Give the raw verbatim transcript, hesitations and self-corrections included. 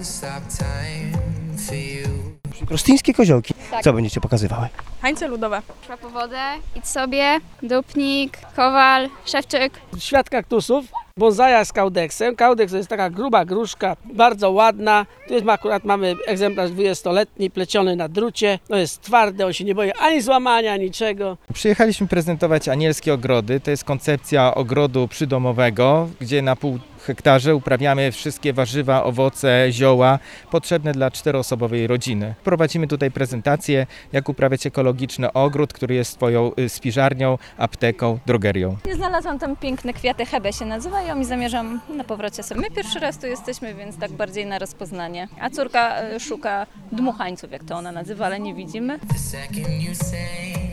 Krostyńskie koziołki. Tak. Co będziecie pokazywały? Hańce ludowe. Szła po wodę, idź sobie, dupnik, kowal, szewczyk. Świat kaktusów, bonsaja z kaudeksem. Kaudeks to jest taka gruba gruszka, bardzo ładna. Tu jest, akurat mamy egzemplarz dwudziestoletni, pleciony na drucie. No jest twardy, on się nie boi ani złamania, niczego. Przyjechaliśmy prezentować anielskie ogrody. To jest koncepcja ogrodu przydomowego, gdzie na pół hektarze uprawiamy wszystkie warzywa, owoce, zioła potrzebne dla czteroosobowej rodziny. Prowadzimy tutaj prezentację, jak uprawiać ekologiczny ogród, który jest swoją spiżarnią, apteką, drogerią. Znalazłam tam piękne kwiaty, hebe się nazywają i zamierzam na powrocie sobie. My pierwszy raz tu jesteśmy, więc tak bardziej na rozpoznanie. A córka szuka dmuchańców, jak to ona nazywa, ale nie widzimy. The second you say